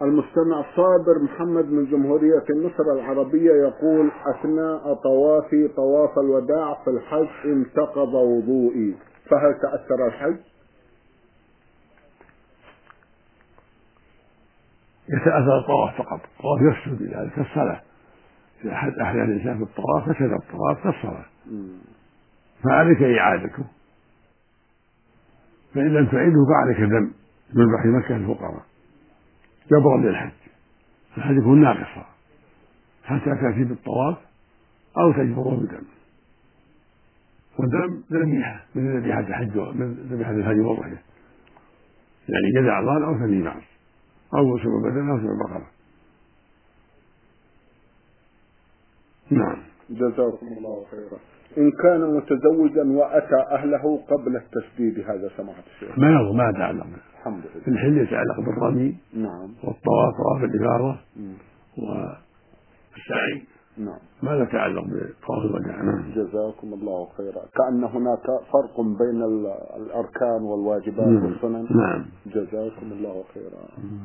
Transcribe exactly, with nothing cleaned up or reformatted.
المستمع صابر محمد من جمهورية مصر العربية يقول: أثناء طوافي طواف الوداع في الحج انتقض وضوئي، فهل تأثر الحج؟ يتأثر الطواف فقط، الطواف يفسد إذا كالصلاة، إذا أحد أحيا الإنسان في الطواف فسد الطواف كالصلاة، فعليك إعادته، فإن لم تعيده فعليك ذنب من بحر مكة الفقراء جبرا للحج، فالحج يكون ناقصا حتى تأتي بالطواف أو تجبره بدم، والدم ذبيحة من ذبيحة الحج من ذبيحة الحج والضحية، يعني جذع ضال أو ثني معز أو سبع بدن أو سبع بقرة. نعم. جزاكم الله خيرا. إن كان متزوجا وأتى أهله قبل التسديد هذا سماحة الشيخ؟ ما يضر، ما يتعلق الحمد لله. في الحل يتعلق بالرمي نعم والطواف، طواف الإفاضة م. والسعي. نعم. ما لا يتعلق بطواف الوداع. نعم. جزاكم الله خيرا. كأن هناك فرق بين الأركان والواجبات نعم. والسنن. نعم. جزاكم الله خيرا.